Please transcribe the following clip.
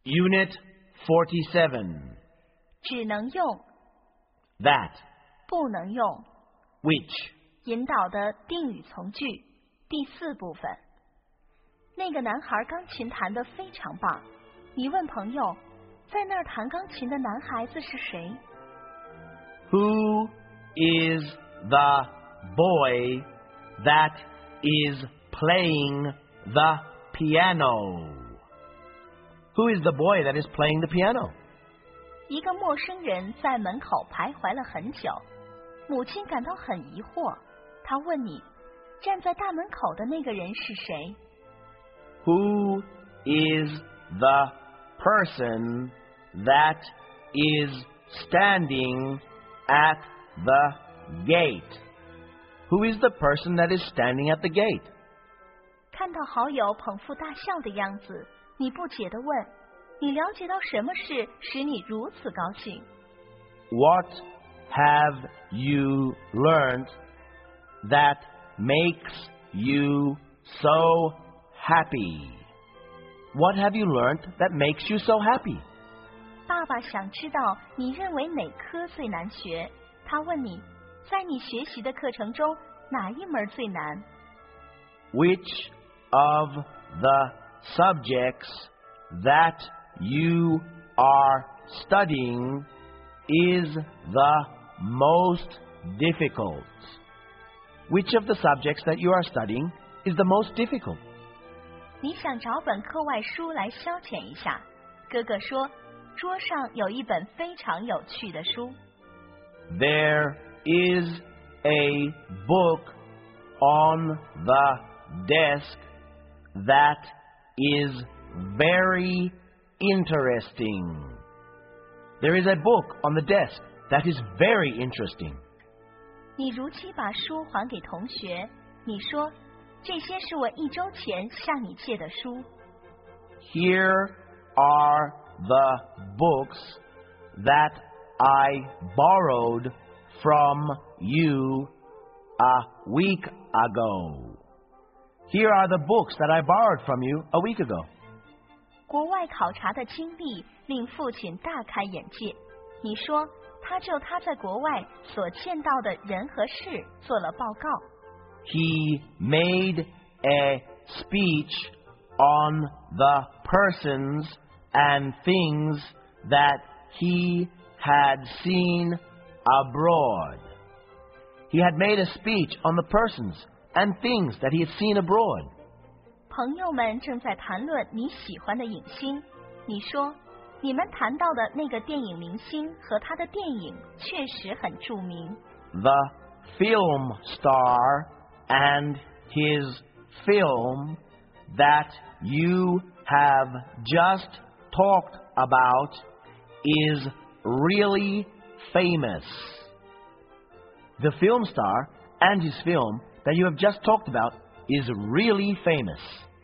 Unit 47. 只能用 That, 不能用 which, 引导的定语从句第4部分。那个男孩钢琴弹得非常棒。你问朋友，在那儿弹钢琴的男孩子是谁？ Who is the boy that is playing the piano? Who is the boy that is playing the piano? 一个陌生人在门口徘徊了很久，母亲感到很疑惑。她问你，站在大门口的那个人是谁？ Who is the person that is standing at the gate? Who is the person that is standing at the gate? 看到好友捧腹大笑的样子，你不解地问，你了解到什么事使你如此高兴？ What have you learned that makes you so happy? What have you learned that makes you so happy? 爸爸想知道你认为哪科最难学。他问你，在你学习的课程中，哪一门最难？ Which of the subjects that you are studying is the most difficult? Which of the subjects that you are studying is the most difficult? 你想找本课外书来消遣一下。哥哥说，桌上有一本非常有趣的书。 There is a book on the desk that is very interesting. There is a book on the desk that is very interesting. 你如期把书还给同学，你说，这些是我1周前向你借的书。 Here are the books that I borrowed from you a week ago. Here are the books that I borrowed from you a week ago. 国外考察的经历令父亲大开眼界。你说，他就他在国外所见到的人和事做了报告。 He made a speech on the persons and things that he had seen abroad. He had made a speech on the persons and things that he had seen abroad. 朋友们正在谈论你喜欢的影星。你说，你们谈到的那个电影明星和他的电影确实很著名。 The film star and his film that you have just talked about is really famous. The film star and his film that you have just talked about is really famous.